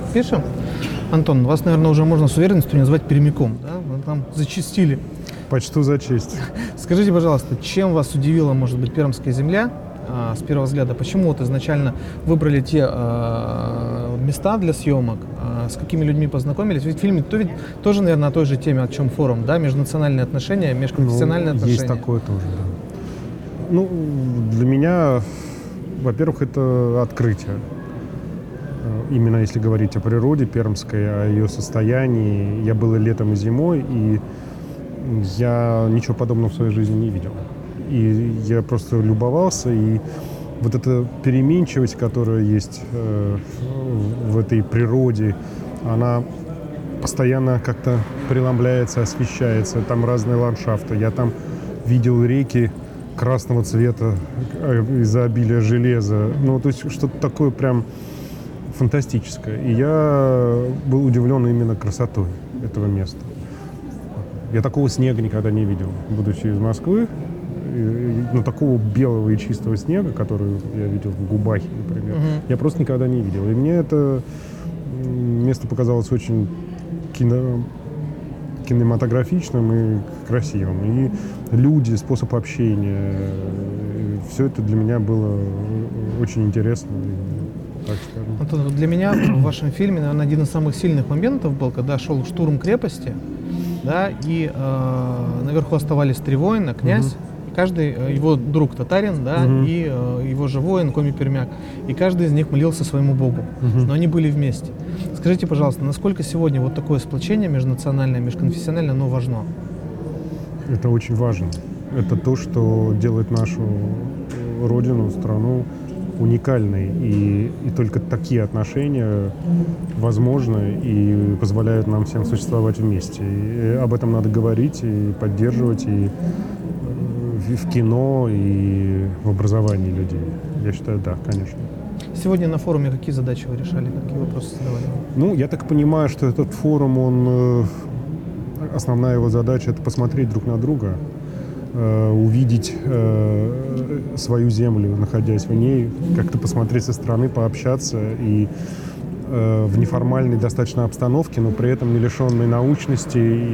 пишем. Антон, вас, наверное, уже можно с уверенностью назвать пермяком, да? Вы там зачастили. Почту за честь. Скажите, пожалуйста, чем вас удивила, может быть, пермская земля с первого взгляда? Почему вот изначально выбрали те места для съемок? С какими людьми познакомились? Ведь в фильме тоже, наверное, о той же теме, о чем форум, да? Межнациональные отношения, межконфессиональные отношения. Есть такое тоже, да. Ну, для меня, во-первых, это открытие. Именно если говорить о природе пермской, о ее состоянии. Я был и летом, и зимой, и я ничего подобного в своей жизни не видел. И я просто любовался, и вот эта переменчивость, которая есть в этой природе, она постоянно как-то преломляется, освещается. Там разные ландшафты. Я там видел реки красного цвета из-за обилия железа. Ну, то есть что-то такое прям фантастическое. И я был удивлен именно красотой этого места. Я такого снега никогда не видел, будучи из Москвы. Ну, такого белого и чистого снега, который я видел в Губахе, например, я просто никогда не видел. И мне это место показалось очень кинематографичным и красивым. И люди, способ общения, все это для меня было очень интересно, так скажем. Антон, для меня в вашем фильме, наверное, один из самых сильных моментов был, когда шел штурм крепости, да, и наверху оставались 3 воина, князь, и каждый, его друг татарин, да, и его же воин, коми-пермяк, и каждый из них молился своему богу, но они были вместе. Скажите, пожалуйста, насколько сегодня вот такое сплочение межнациональное, межконфессиональное, оно важно? Это очень важно. Это то, что делает нашу родину, страну уникальной. И только такие отношения возможны и позволяют нам всем существовать вместе. И об этом надо говорить и поддерживать и в кино, и в образовании людей. Я считаю, да, конечно. Сегодня на форуме какие задачи вы решали, какие вопросы задавали? Ну, я так понимаю, что этот форум, основная его задача — это посмотреть друг на друга, увидеть свою землю, находясь в ней, как-то посмотреть со стороны, пообщаться и в неформальной достаточно обстановке, но при этом не лишенной научности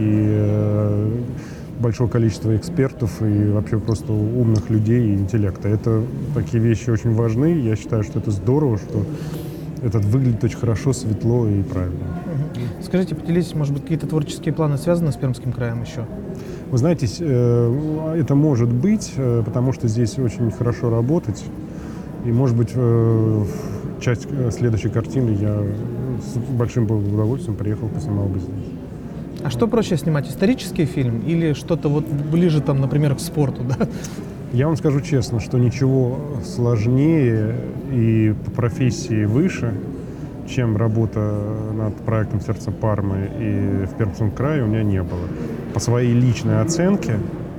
и большого количества экспертов и вообще просто умных людей и интеллекта. Это такие вещи очень важны. Я считаю, что это здорово, что это выглядит очень хорошо, светло и правильно. Скажите, поделитесь, может быть, какие-то творческие планы связаны с Пермским краем еще? Вы знаете, это может быть, потому что здесь очень хорошо работать. И, может быть, часть следующей картины я с большим удовольствием приехал, поснимал бы здесь. А что проще снимать, исторический фильм или что-то вот ближе, там, например, к спорту, да? Я вам скажу честно, что ничего сложнее и по профессии выше, чем работа над проектом «Сердце Пармы» и в Пермском крае, у меня не было. По своей личной оценке,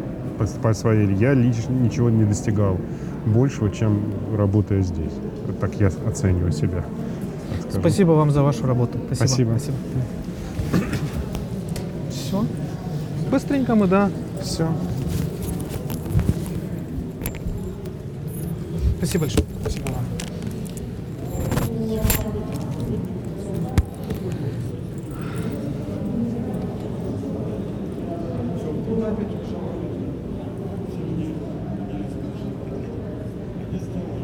я лично ничего не достигал большего, чем работая здесь. Так я оцениваю себя. Спасибо вам за вашу работу. Спасибо. Все. Быстренько мы, да. Все. Спасибо большое. Спасибо вам. Опять